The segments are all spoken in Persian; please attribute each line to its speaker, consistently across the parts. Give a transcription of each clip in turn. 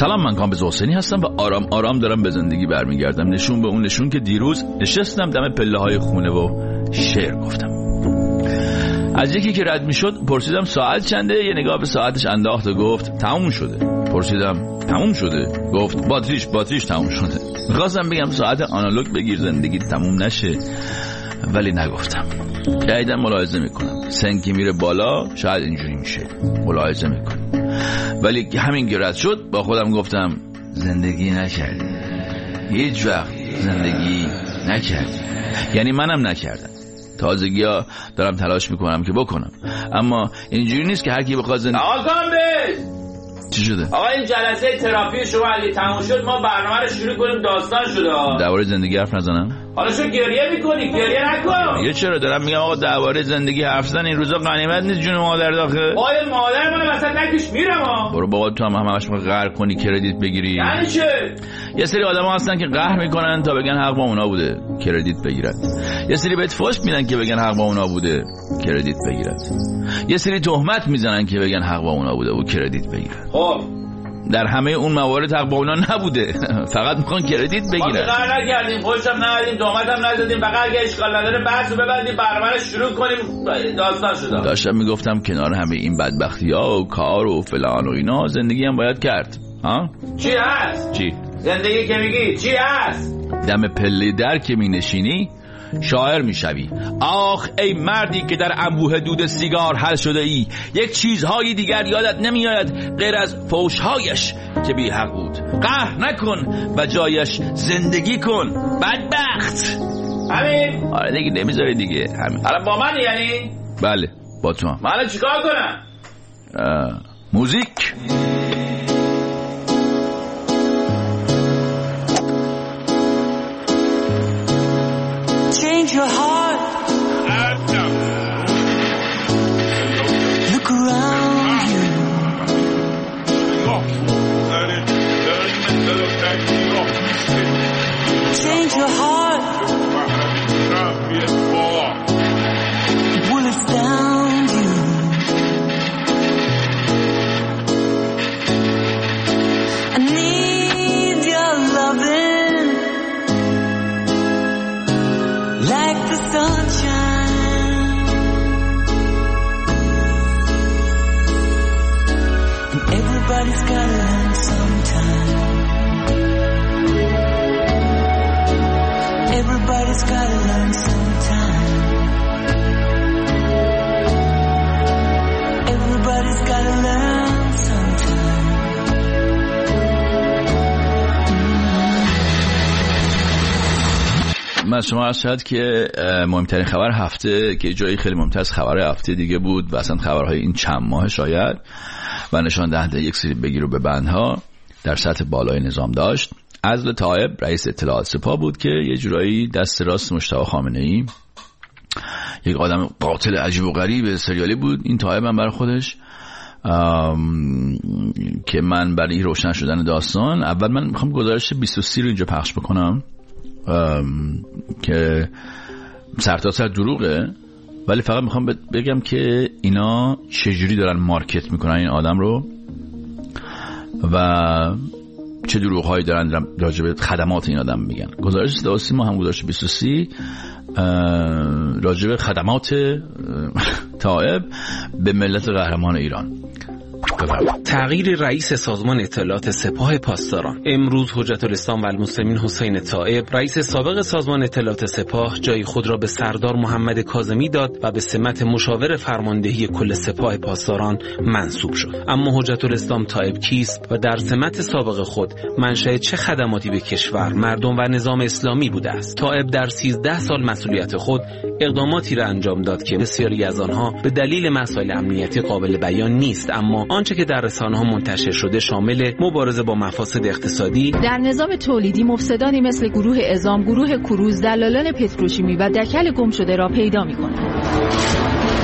Speaker 1: سلام، من کامبیز حسینی هستم و آرام آرام دارم به زندگی برمیگردم، نشون به اون نشون که دیروز نشستم دم پله های خونه و شعر گفتم. از یکی که رد میشد پرسیدم ساعت چنده، یه نگاه به ساعتش انداخت و گفت تموم شده. پرسیدم تموم شده؟ گفت باتریش تموم شده. میخواستم بگم ساعت آنالوگ بگیر زندگی تموم نشه، ولی نگفتم. جدیدن ملاحظه میکنم سنگی میره بالا شاید اینجوری میشه، ملاحظه میکنم. ولی همین که رد شد با خودم گفتم زندگی نکردی، هیچ وقت زندگی نکردی. یعنی منم نکردم، تازگی ها دارم تلاش میکنم که بکنم، اما اینجوری نیست که هر کی بخواد زندگی.
Speaker 2: آقا کامبیز
Speaker 1: چی شده؟
Speaker 2: آقا این جلسه تراپی شما اگه تموم شد ما برنامه رو شروع کنیم. داستان شده
Speaker 1: درباره زندگی حرف نزنم؟
Speaker 2: حالا شو گریه میکنی؟ گریه نکن.
Speaker 1: یه چرا دارم میگم آقا درباره زندگی حرف زدن این روزا غنیمت نیست جون مادر داخل.
Speaker 2: آقا مادر من وسط نکش میرم ها.
Speaker 1: برو بابا تو هم همش قهر کنی کردیت بگیری.
Speaker 2: یعنی چه؟
Speaker 1: یه سری آدما هستن که قهر میکنن تا بگن حق با اونا بوده کردیت بگیرن. یه سری بهت فحش میدن که بگن حق با اونا بوده کردیت بگیرن. یه سری تهمت میزنن که بگن حق با اونا بوده و کردیت بگیرن.
Speaker 2: خب
Speaker 1: در همه اون موارد حق با اونا نبوده، فقط میخوان کردیت بگیرن.
Speaker 2: ما قهر نکردیم، خوشم ندادیم، تهمتم نزدیم، فقط اگه اشکال نداره بحثو ببندیم برنامه رو شروع کنیم. داستان شده.
Speaker 1: داشتم میگفتم کنار همه این بدبختی‌ها و کار و فلان و اینا زندگی هم باید کرد. ها؟
Speaker 2: چی هست؟
Speaker 1: چی؟
Speaker 2: زندگی که میگی چی هست؟
Speaker 1: دم پله در که می نشینی شاعر می شوی. آخ ای مردی که در انبوه دود سیگار حل شده ای، یک چیزهای دیگر یادت نمی آید غیر از فوشهایش که بی حق بود. قهر نکن و جایش زندگی کن. بدبخت.
Speaker 2: همین؟
Speaker 1: آره دیگه نمیذاری دیگه همین.
Speaker 2: الان با من یعنی؟
Speaker 1: بله با تو.
Speaker 2: من الان چیکار کنم؟
Speaker 1: موزیک.
Speaker 3: Change your heart. Look around you. Change your heart. Bullets down you. I need your loving. Like the sunshine, and everybody's gotta learn sometime. Everybody's gotta learn sometime. Everybody's gotta learn sometime.
Speaker 1: من شما عرض شد که مهمترین خبر هفته که جایی خیلی مهمتر از خبر هفته دیگه بود و اصلا خبرهای این چند ماه شاید و نشان دهنده یک سری بگیر و ببندها در سطح بالای نظام داشت. عزل طائب رئیس اطلاعات سپاه بود که یه جورایی دست راست مجتبی خامنه‌ای، یک آدم قاتل عجیب و غریب سریالی بود این طائب هم برای خودش. که من برای روشن شدن داستان اول من میخوام گزارش 23 رو اینجا پخش بکنم که سرتاسر دروغه، ولی فقط میخوام بگم که اینا چجوری دارن مارکت میکنن این آدم رو و چه دروغهایی دارن راجع به خدمات این آدم میگن. گزارش صدا و سیما هم گزارش 23 راجع به خدمات طائب به ملت قهرمان ایران.
Speaker 4: تغییر رئیس سازمان اطلاعات سپاه پاسداران. امروز حجت الاسلام و المسلمین حسین طائب رئیس سابق سازمان اطلاعات سپاه جای خود را به سردار محمد کاظمی داد و به سمت مشاور فرماندهی کل سپاه پاسداران منصوب شد. اما حجت الاسلام طائب کیست و در سمت سابق خود منشأ چه خدماتی به کشور، مردم و نظام اسلامی بوده است؟ طائب در 13 سال مسئولیت خود اقداماتی را انجام داد که بسیاری از آنها به دلیل مسائل امنیتی قابل بیان نیست، اما آنچه که در رسانه‌ها منتشر شده شامل مبارزه با مفاسد اقتصادی
Speaker 5: در نظام تولیدی، مفسدانی مثل گروه اعزام، گروه کروز، دلالان پتروشیمی و دکل گم شده را پیدا می‌کنند.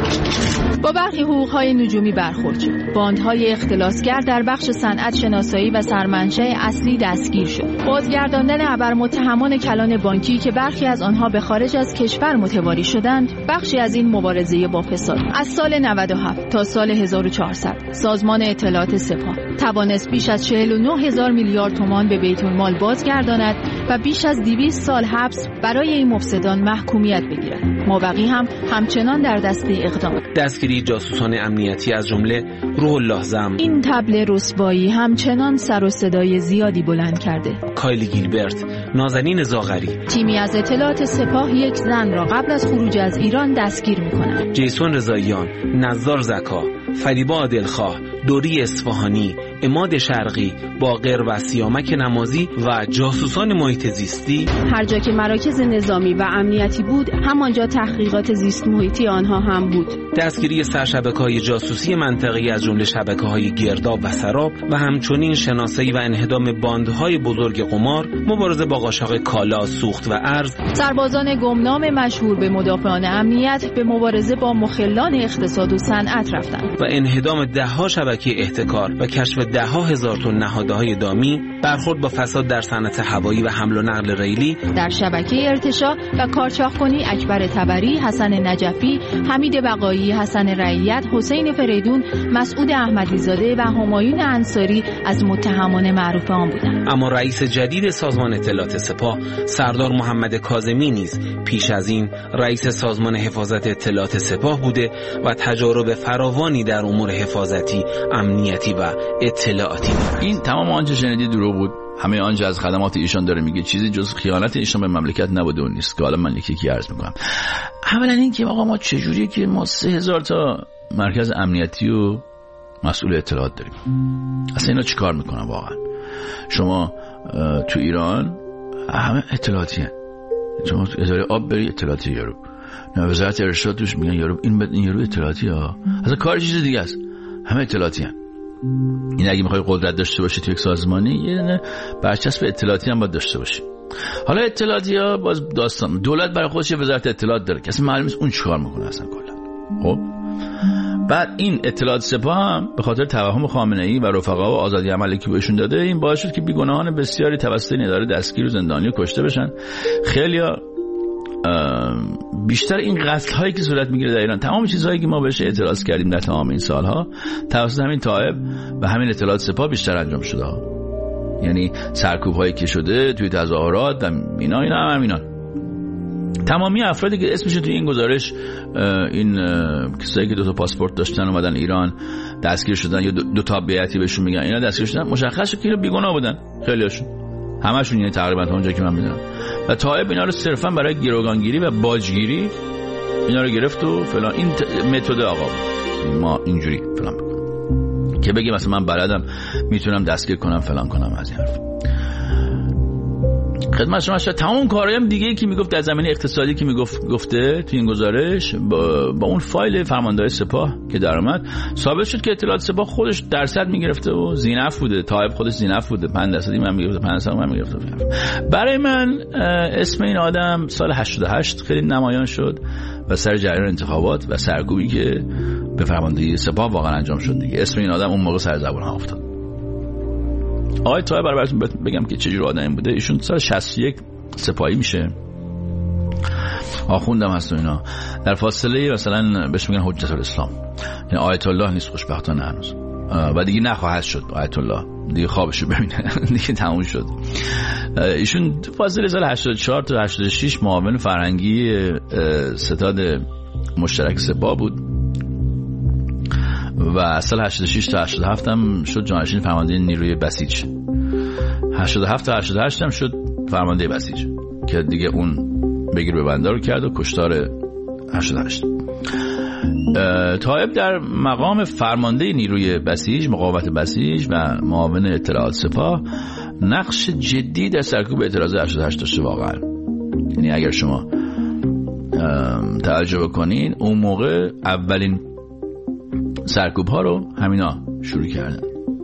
Speaker 5: با برخی حقوق‌های نجومی برخورد شد. باندهای اختلاسگر در بخش صنعت شناسایی و سرمنشأ اصلی دستگیر شد. بازگرداندن ابرمتهمان کلان بانکی که برخی از آنها به خارج از کشور متواری شدند، بخشی از این مبارزه با فساد. از سال 97 تا سال 1400 سازمان اطلاعات سپاه توانست بیش از 49,000 میلیارد تومان به بیت المال بازگرداند و بیش از 200 سال حبس برای این مفسدان محکومیت بگیرد. مابقی هم همچنان در دسته اقدام.
Speaker 4: دستگیری جاسوسان امنیتی از جمله روح الله زم.
Speaker 5: این طبل رسوایی همچنان سر و صدای زیادی بلند کرده.
Speaker 4: کایلی گیلبرت، نازنین زاغری.
Speaker 5: تیمی از اطلاعات سپاه یک زن را قبل از خروج از ایران دستگیر می‌کند.
Speaker 4: جیسون رضاییان، نزار زکا، فریبا عادلخواه، دوری اصفهانی، عماد شرقی، باقر و سیامک نمازی و جاسوسان محیط زیستی.
Speaker 5: هر جا که مراکز نظامی و امنیتی بود، همانجا تحقیقات زیست محیطی آنها هم بود.
Speaker 4: دستگیری سرشبکه‌های جاسوسی منطقه‌ای از جمله شبکه‌های گرداب و سراب و همچنین شناسایی و انهدام باندهای بزرگ قمار، مبارزه با قاچاق کالا، سوخت و ارز.
Speaker 5: سربازان گمنام مشهور به مدافعان امنیت به مبارزه با مخلان اقتصاد و صنعت رفتند
Speaker 4: و انهدام ده‌ها شبکه احتکار و کشف ده‌ها هزار تن نهادهای دامی، برخورد با فساد در صنعت هوایی و حمل و نقل ریلی.
Speaker 5: در شبکه ارتشا و کارچاخ‌کنی اکبر طبری، حسن نجفی، حمید بقایی، حسن رعیت، حسین فریدون، مسعود احمدی‌زاده و همایون انصاری از متهمان معروف آن بودند.
Speaker 4: اما رئیس جدید سازمان اطلاعات سپاه، سردار محمد کاظمی نیز پیش از این رئیس سازمان حفاظت اطلاعات سپاه بوده و تجارب فراوانی در امور حفاظتی، امنیتی و اطلاعاتی دارد.
Speaker 1: این تمام آنچه شنیدی دروغ بود. همه آنچه از خدمات ایشان داره میگه چیزی جز خیانت ایشان به مملکت نبوده و نیست که حالا من یکی عرض میکنم. اولا این که آقا ما چجوریه که ما 3000 تا مرکز امنیتی و مسئول اطلاعات داریم؟ اصلا اینا چیکار میکنن واقعا؟ شما تو ایران همه اطلاعاتی هن. شما تو اداره آب بری اطلاعاتی یارو، وزارت ارشاد توش میگن یارو این یارو اطلاعاتی ها. اصلا کار چیز دیگه است. همه اطلاعاتی هن. این اگه میخوای قدرت داشته باشی تو یک سازمانی، یه برچسب اطلاعاتی هم باید داشته باشی. حالا اطلاعاتی ها باز داستان، دولت برای خودش یه وزارت اطلاعات داره که اصلا معلوم نیست اون چیکار میکنه اصلا کلا. خب بعد این اطلاعات سپاه هم به خاطر توهم خامنه‌ای و رفقا و آزادی عملی که بهشون داده، این باعث شد که بیگناهان بسیاری توسط این اداره دستگیر و زندانی و کشته بشن. خیلیا بیشتر این قتل هایی که صورت میگیره در ایران، تمام چیزهایی که ما بهش اعتراض کردیم در تمام این سالها، توسط همین طائب و همین اطلاعات سپاه بیشتر انجام شده. یعنی سرکوب هایی که شده توی تظاهرات و اینا همینا. تمامی افرادی که اسمشون توی این گزارش، این کسایی که 2 تا پاسپورت داشتن اومدن ایران دستگیر شدن یا 2 تا بیعتی بهشون میگن اینا دستگیر شدن، مشخص شد که اینا بیگناه بودن. خیلیاشون، همشون، یعنی تقریبا تا اونجا که من میدونم. و طائب اینا رو صرفا برای گروگانگیری و باجگیری اینا رو گرفت و فلان. این متد آقا ما اینجوری فلان بکنم که بگیم مثلا من بلدم میتونم دستگیر کنم فلان کنم از این حرف. خدمت شما شد تمام کارهایم دیگه که میگفت در زمینه اقتصادی که گفته تو این گزارش با اون فایل فرماندهای سپاه که در اومد ثابت شد که اطلاعات سپاه خودش درصد میگرفته و زینف بوده. طائب خودش زینف بوده، 5% من میگرفته، 5% من میگرفته. برای من اسم این آدم سال 88 خیلی نمایان شد و سر جریان انتخابات و سرکوبی که به فرماندهی سپاه واقعا انجام شد دیگه، اسم این آدم اون موقع سر زبون ها افتاد. آقای طائب براتون بگم که چجور آدمی بوده. ایشون سال 61 سپاهی میشه، آخوندم هست و اینا. در فاصله مثلا بهش میگن حجت الاسلام، یعنی آیت الله نیست خوشبختانه هنوز و دیگه نخواهد شد آیت الله، دیگه خوابشو ببینه دیگه تموم شد. ایشون فاصله سال 84 تا 86 معاون فرهنگی ستاد مشترک سپاه بود و سال 86 تا 87 هم شد جانشین فرمانده نیروی بسیج. 87 تا 88 هم شد فرمانده بسیج که دیگه اون بگیر به بنده رو کرد و کشتار 88. طائب در مقام فرمانده نیروی بسیج، مقاومت بسیج و معاون اطلاعات سپاه نقش جدی در سرکوب اعتراض 88 داشته واقعا. یعنی اگر شما توجه بکنین اون موقع اولین سرکوب ها رو همینا شروع کردن.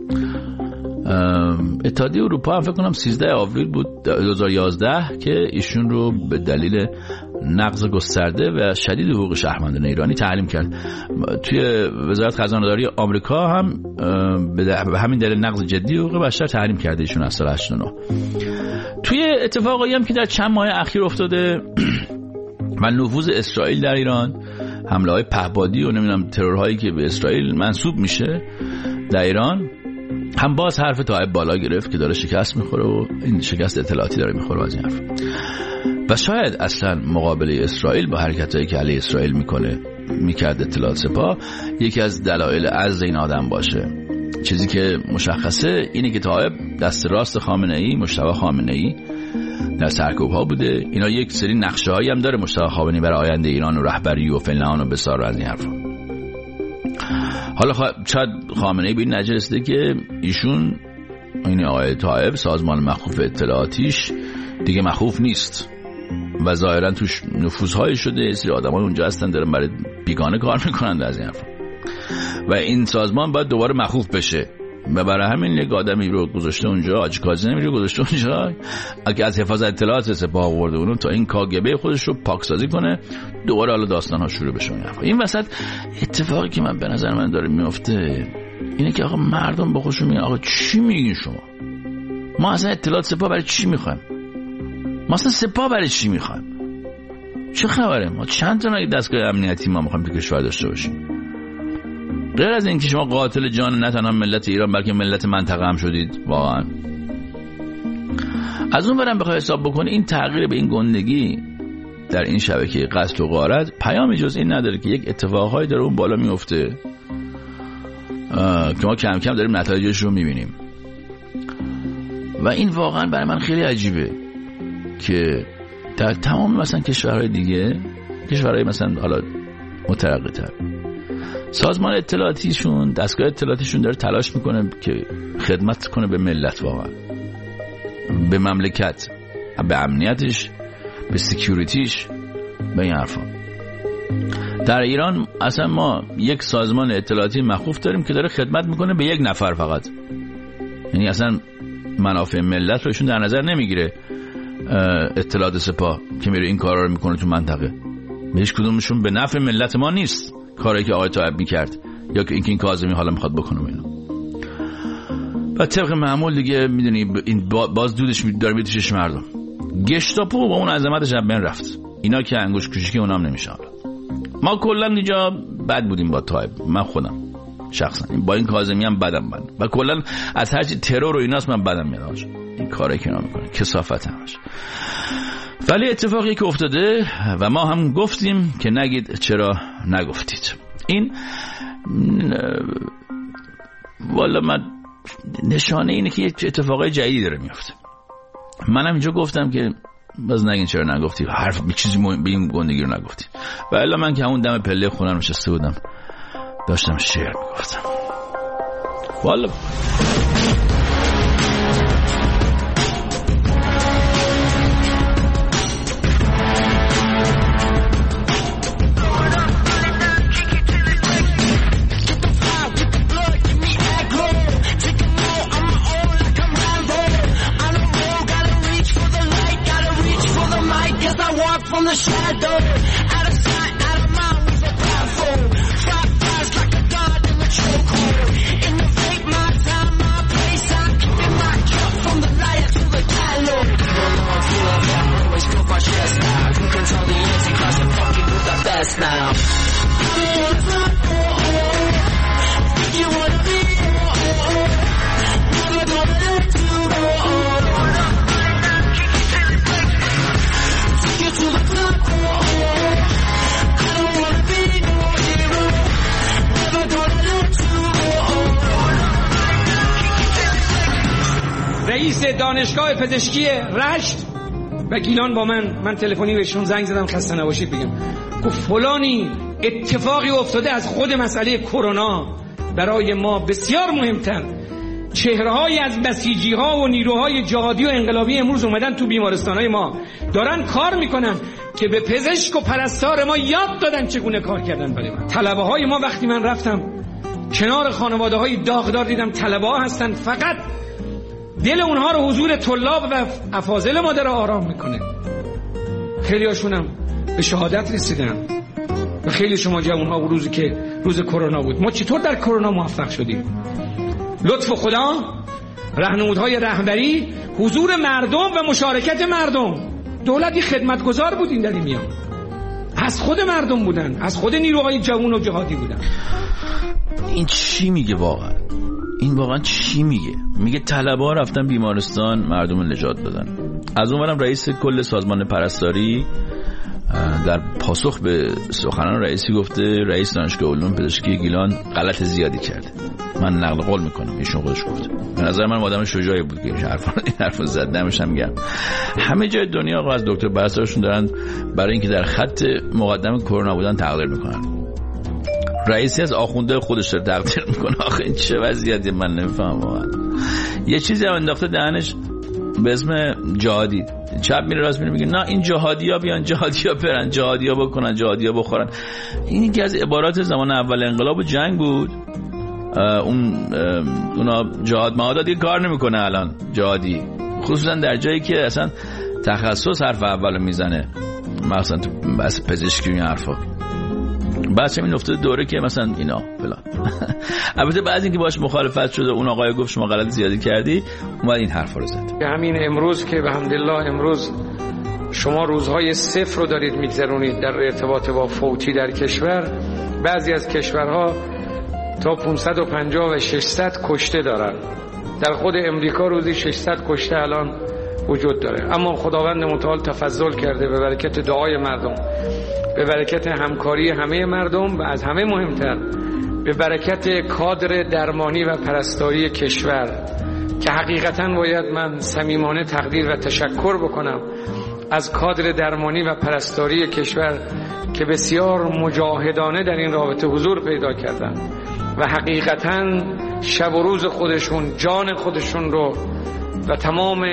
Speaker 1: اتحادیه اروپا هم فکر کنم 13 آوریل بود 2011 که ایشون رو به دلیل نقض گسترده و شدید حقوق شهروندان ایرانی تحریم کرد. توی وزارت خزانه‌داری آمریکا هم به همین دلیل نقض جدی حقوق بشر تحریم کرده ایشون از سال 89. توی اتفاقایی هم که در چند ماه اخیر افتاده و نفوذ اسرائیل در ایران، حمله‌های پهپادی و نمیدونم ترورهایی که به اسرائیل منسوب میشه در ایران، هم باز حرف طائب بالا گرفت که داره شکست میخوره و این شکست اطلاعاتی داره میخوره از این حرف. و شاید اصلا مقابله اسرائیل با حرکتایی که علیه اسرائیل میکرد اطلاعات سپاه یکی از دلایل عجز این آدم باشه. چیزی که مشخصه اینه که طائب دست راست خامنه‌ای، مجتبی خامنه‌ای در سرکوب‌ها بوده. اینا یک سری نقشه‌هایی هم داره مجتبی خامنه‌ای برای آینده ایران و رهبری و فلان و بسار و از این حرفا. حالا شاید خامنه‌ای به این نتیجه رسیده که ایشون، این آقای طائب، سازمان مخوف اطلاعاتیش دیگه مخوف نیست و ظاهرا توش نفوذهای شده، سری آدم‌ها اونجا هستن دارن برای بیگانه کار میکنن از این حرفا و این سازمان باید دوباره مخوف بشه و برای همین یک آدمی رو گذاشته اونجا، حاجی کاظمی رو گذاشته اونجا که از حفاظت اطلاعات سپاه آورده اونو تا این کاگبه خودش رو پاکسازی کنه، دوباره حالا داستان‌ها شروع بشه. این وسط اتفاقی که به نظر من داره میفته اینه که آقا مردم با خودشون میگن آقا چی میگین شما؟ ما اصلا اطلاعات سپاه برای چی میخوایم؟ ما اصلا سپاه برای چی میخوایم؟ چه خبره؟ ما چند تا دستگاه امنیتی ما میخوایم تو کشور داشته باشیم؟ غیر از این که شما قاتل جان نه تنها ملت ایران بلکه ملت منطقه هم شدید واقعا. از اون برم بخوای حساب بکنی این تغییر به این گندگی در این شبکه قتل و غارت پیامی جز این نداره که یک اتفاقهایی داره اون بالا میفته که ما کم کم داریم نتایجش رو میبینیم و این واقعا برای من خیلی عجیبه که در تمام مثلا کشورهای دیگه، کشورهای مثلا حالا مترقی‌تر، سازمان اطلاعاتیشون، دستگاه اطلاعاتیشون داره تلاش میکنه که خدمت کنه به ملت، واقعا به مملکت، به امنیتش، به سکیوریتیش، به این حرفا. در ایران اصلا ما یک سازمان اطلاعاتی مخوف داریم که داره خدمت میکنه به یک نفر فقط، یعنی اصلا منافع ملت رو ایشون در نظر نمیگیره. اطلاعات سپاه که میره این کارا رو میکنه تو منطقه، به هیچ کدومشون به نفع ملت ما نیست کاری که آقای طائب میکرد یا که این کاظمی حالا میخواد بکنه اینو. و طبق معمول دیگه میدونی این باز دودش داره میاد توش مردم. گشتاپو با اون عظمتش از بین رفت، اینا که انگوش کوچیکی اونام نمیشه. ما کلا اینجا بد بودیم با طائب، من خودم شخصا با این کاظمی هم بدم من و کلا از هر چی ترور و ایناست من بدم میاد این کارایی که اینا میکنه، کثافت همش. ولی اتفاقی که افتاده و ما هم گفتیم که نگید چرا نگفتید، این والا من نشانه اینه که یه اتفاقای جدیدی داره میفته. منم اینجا گفتم که باز نگین چرا نگفتی، حرف به چیزی به این گندگی رو نگفتی. و الا من که همون دم پله خونم نشسته بودم داشتم شعر میگفتم. والا
Speaker 3: from the shadow, out of sight, out of mind, we so powerful. Fight fires like a god in the chokehold. Innovate my time, my place. I keep in my cup from the light to the gallows. Feel like I always feel my chest now. You control the anti-class and fucking do the best now. You wanna be, never gonna let you go.
Speaker 6: رئیس دانشگاه پزشکی رشت و گیلان با من تلفنی بهشون زنگ زدم خسته نباشید بگم، گفت فلانی اتفاقی افتاده از خود مسئله کرونا برای ما بسیار مهمتر. چهره‌هایی از بسیجی‌ها و نیروهای جهادی و انقلابی امروز اومدن تو بیمارستان‌های ما دارن کار میکنن که به پزشک و پرستار ما یاد دادن چگونه کار کردن برای من. طلبه‌های ما وقتی من رفتم کنار خانواده‌های داغدار دیدم طلبه‌ها هستن، فقط دل اونها رو حضور طلاب و افاضل ما داره آرام میکنه. خیلی هاشونم به شهادت رسیدن و خیلی شما جوان‌ها و روزی که روز کرونا بود. ما چطور در کرونا موفق شدیم؟ لطف خدا، راهنمودهای رهبری، حضور مردم و مشارکت مردم. دولتی خدمتگزار بودین در این میان، از خود مردم بودن، از خود نیروهای جوان و جهادی بودن.
Speaker 1: این چی میگه واقعا؟ این واقعا چی میگه؟ میگه طلبه‌ها رفتن بیمارستان مردم نجات دادن. از اونورم رئیس کل سازمان پرستاری در پاسخ به سخنان رئیسی گفته رئیس دانشگاه علوم پزشکی گیلان غلط زیادی کرده. من نقل قول میکنم، ایشون خودش گفته. به نظر من آدم شجاعی بود که این حرفو زد. دمش هم گرم. همه جای دنیا آقا از دکتر پرستارشون دارن برای اینکه در خط مقدم کرونا بودن تقدیر میکنن. رئیسی از آخونده خودش رو تقدیر میکنه. آخه این چه وضعیتی؟ من نمیفهمم واقعا. یه چیزی هم انداخته دهنش به اسم جهادی. چپ میره راست میره میگه نه این جهادیا بیان، جهادیا برن، جهادیا بکنن، جهادیا بخورن. این یکی از عبارات زمان اول انقلاب و جنگ بود. اونا جهاد معادا دیگه کار نمیکنه الان جهادی، خصوصا در جایی که اصلا تخصص حرف اولو میزنه، مثلا تو بحث پزشکی و این حرفا. بعد همین افتاده دوره که مثلا اینا فلان. البته بعد اینکه باش مخالفت شده اون آقای گفت شما غلط زیادی کردی، اومد این حرفا رو زد.
Speaker 6: همین امروز که بحمدالله امروز شما روزهای صفر رو دارید میگذرونید در ارتباط با فوتی در کشور. بعضی از کشورها تا 550 و 600 کشته دارن. در خود امریکا روزی 600 کشته الان وجود داره. اما خداوند متعال تفضل کرده به برکت دعای مردم، به برکت همکاری همه مردم و از همه مهمتر به برکت کادر درمانی و پرستاری کشور که حقیقتاً باید من صمیمانه تقدیر و تشکر بکنم از کادر درمانی و پرستاری کشور که بسیار مجاهدانه در این رابطه حضور پیدا کردن و حقیقتاً شب و روز خودشون، جان خودشون رو و تمام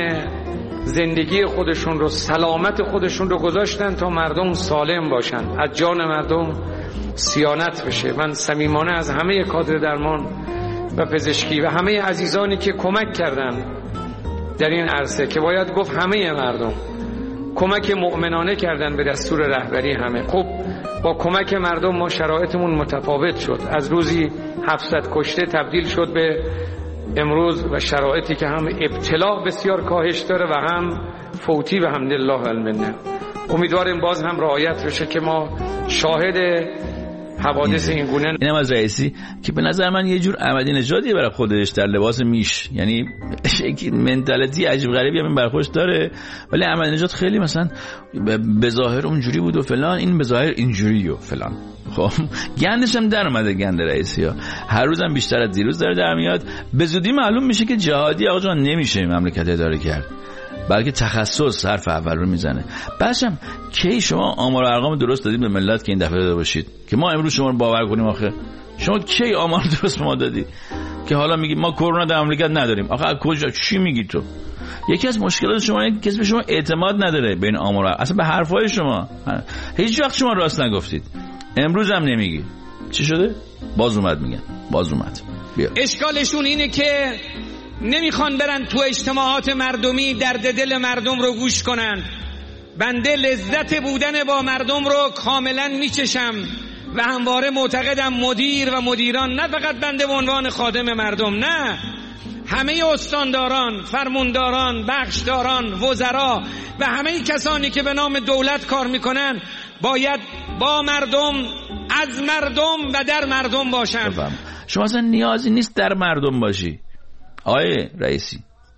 Speaker 6: زندگی خودشون رو، سلامت خودشون رو گذاشتن تا مردم سالم باشن، از جان مردم صیانت بشه. من صمیمانه از همه کادر درمان و پزشکی و همه عزیزانی که کمک کردن در این عرصه، که باید گفت همه مردم کمک مؤمنانه کردن به دستور رهبری همه. خب با کمک مردم ما شرایطمون متفاوت شد، از روزی 700 کشته تبدیل شد به امروز و شرایطی که هم ابتلا بسیار کاهش داره و هم فوتی و حمدالله المنه. امیدواریم باز هم رعایت بشه که ما شاهد حوادث این گونه.
Speaker 1: اینم از رئیسی که به نظر من یه جور احمدی نژادی برای خودش در لباس میش، یعنی شکلی منتالیتی عجیب غریبی هم برخوش داره، ولی احمدی نژاد خیلی مثلا به ظاهر اونجوری بود و فلان، این به ظاهر اینجوری و فلان. خب گندش هم در اومده، گند رئیسی ها هر روزم بیشتر از دیروز داره در میاد. به زودی معلوم میشه که جهادی آقا جان نمیشه مملکت اداره کرد، بلکه تخصص حرف اول رو میزنه. بعدشم کی شما آمار و ارقام درست دادید به ملت که این دفعه داده باشید که ما امروز شما رو باور کنیم؟ آخه شما کی آمار درست به ما دادی که حالا میگی ما کرونا در مملکت نداریم؟ آخه از کجا؟ چی میگی تو؟ یکی از مشکلات شما اینه که کسی به شما اعتماد نداره بین آمار، اصلا به حرفای شما هیچ وقت شما راست نگفتید، امروز هم نمیگی. چی شده؟ باز اومد میگن، باز اومد. بیا.
Speaker 6: اشکالشون اینه که نمیخوان برن تو اجتماعات مردمی درد دل مردم رو گوش کنن. بنده لذت بودن با مردم رو کاملا میچشم و همواره معتقدم مدیر و مدیران، نه فقط بنده به عنوان خادم مردم، نه، همه استانداران، فرمانداران، بخشداران، وزرا و همه کسانی که به نام دولت کار میکنن باید با مردم، از مردم و در مردم باشن.
Speaker 1: شما اصلا نیازی نیست در مردم باشی آیه رئیسی.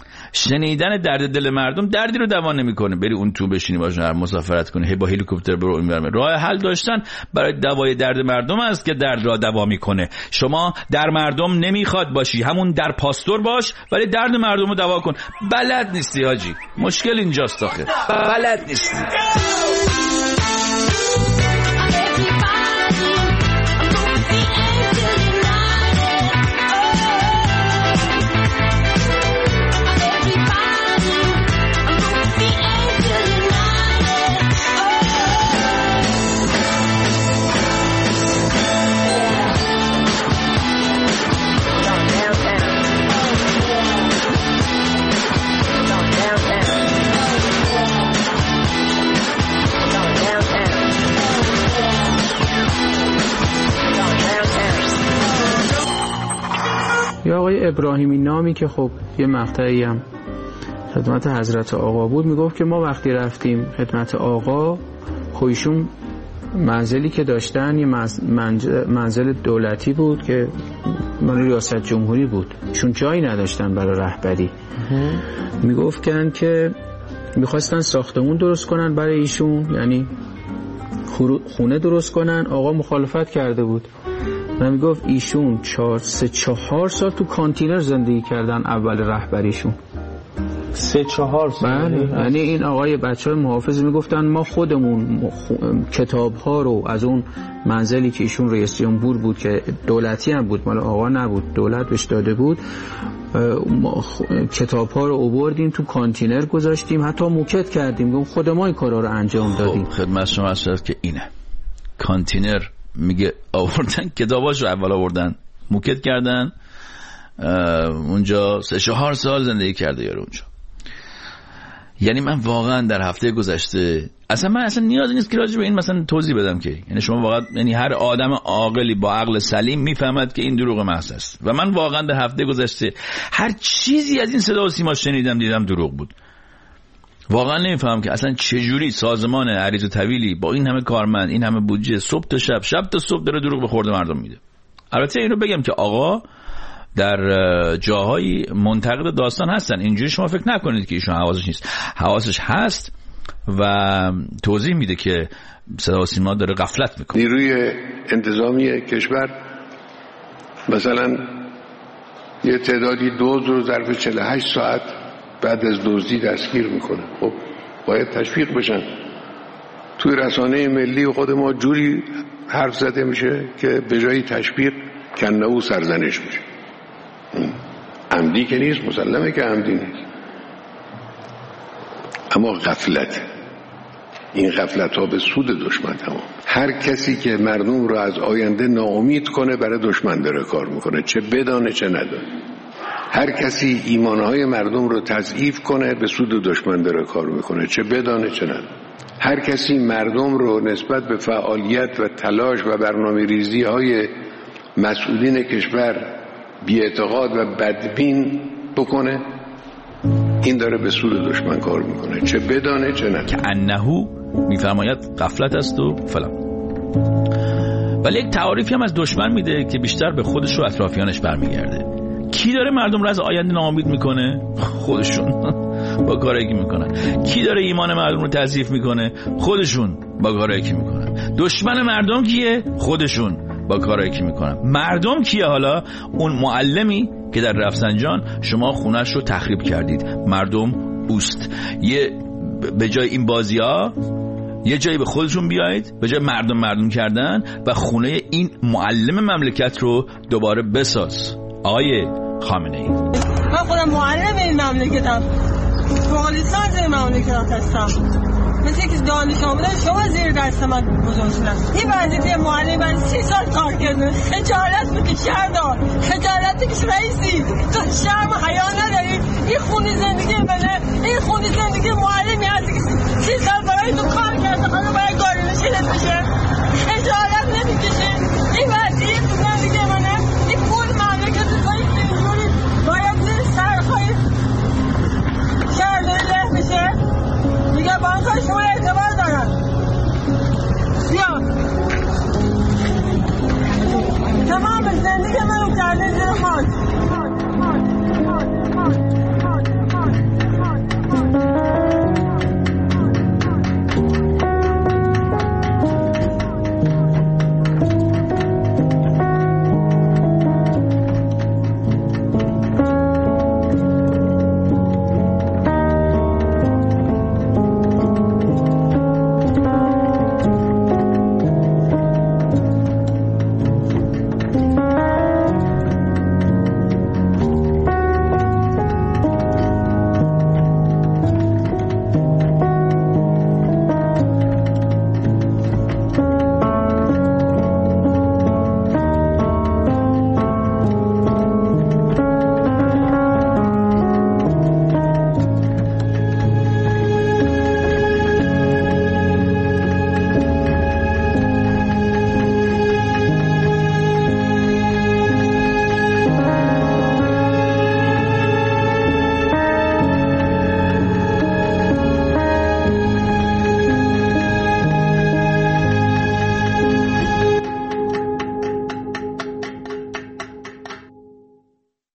Speaker 1: شنیدن درد دل مردم دردی رو دوا نمیکنه. بری اون تو بشینی باشون هر مسافرت کنی، هی با هلیکوپتر برو این برم. راه حل داشتن برای دوای درد مردم است که درد را دوا میکنه. شما در مردم نمیخواد باشی، همون در پاستور باش ولی درد مردم رو دوا کن. بلد نیستی حاجی، مشکل اینجاست آخه، بلد نیستی.
Speaker 7: یا آقای ابراهیمی نامی که خب یه مقطعی هم خدمت حضرت آقا بود، میگفت که ما وقتی رفتیم خدمت آقا، ایشون منزلی که داشتن یه منزل دولتی بود که مال ریاست جمهوری بود، چون جایی نداشتن برای رهبری. میگفتن که میخواستن ساختمون درست کنن برای ایشون، یعنی خونه درست کنن. آقا مخالفت کرده بود و میگفت ایشون 4 سال تو کانتینر زندگی کردن اول رهبریشون.
Speaker 8: 3-4 سال.
Speaker 7: یعنی این آقای بچه‌های محافظ میگفتن ما خودمون کتاب‌ها رو از اون منزلی که ایشون رئیس جمهور بود که دولتی هم بود، مال آقا نبود، دولت بهش داده بود، کتاب‌ها رو آوردیم تو کانتینر گذاشتیم، حتی موکت کردیم، خود ما این کارا رو انجام دادیم.
Speaker 1: خدمت شما عرض شد که اینه کانتینر، میگه آوردن کتاباشو اول آوردن موکت کردن، اونجا 3-4 سال زندگی کرده یارو اونجا. یعنی من واقعا در هفته گذشته اصلا نیازی نیست که راجع به این مثلا توضیح بدم که، یعنی شما واقعا، یعنی هر آدم عاقلی با عقل سلیم میفهمد که این دروغ محض است. و من واقعا در هفته گذشته هر چیزی از این صدا و سیما شنیدم دیدم دروغ بود. واقعا نمیفهم که اصلا چجوری سازمان عریض و طویلی با این همه کارمند، این همه بودجه، صبح تا شب، شب تا صبح داره دروغ به خورد مردم میده. البته اینو بگم که آقا در جاهای منتقد داستان هستن، اینجوری شما فکر نکنید که ایشون حواسش نیست، حواسش هست و توضیح میده که صدا و سیما داره غفلت میکنه.
Speaker 9: نیروی انتظامی کشور مثلا یه تعدادی دزد رو ظرف 48 ساعت بعد از دزدی دستگیر میکنه. خب باید تشویق بشن. توی رسانه ملی خود ما جوری حرف زده میشه که به جای تشویق کنه و سرزنش میشه. عمدی که نیست، مسلمه که عمدی نیست، اما غفلت، این غفلت ها به سود دشمن تمام. هر کسی که مردم رو از آینده ناامید کنه برای دشمن داره کار میکنه، چه بدانه چه ندانه. هر کسی ایمانهای مردم رو تضعیف کنه به سود دشمن داره کار میکنه، چه بدانه چه ندانه. هر کسی مردم رو نسبت به فعالیت و تلاش و برنامه ریزی های مسئولین کشور بی‌اعتقاد و بدبین بکنه، این داره به سود دشمن کار میکنه، چه بدانه چه ندانه.
Speaker 1: که انهو میفرماید غفلت است و فلان. ولی یک تعاریفی هم از دشمن میده که بیشتر به خودش و اطرافیانش برمیگرده. کی داره مردم رو از آینده ناامید میکنه؟ خودشون با کارایی که میکنن. کی داره ایمان مردم رو تضعیف میکنه؟ خودشون با کارایی که میکنن. دشمن مردم کیه؟ خودشون با کارایی که میکنن. مردم کیه حالا؟ اون معلمی که در رفسنجان شما خونش رو تخریب کردید، مردم اوست. به جای این بازی ها یه جایی به خودشون بیایید، به جای مردم کردن و خونه این معلم مملکت رو دوباره بساز. آقای خامنه‌ای،
Speaker 10: من خودم معلم این مملکتم، فعالیت‌ساز این مملکت هستم، مثل که دانش آموزان شما زیر دست من گذاشتن. این وظیفه معلم من 30 سال کار کردم، خجالت بکش شهردار، خجالت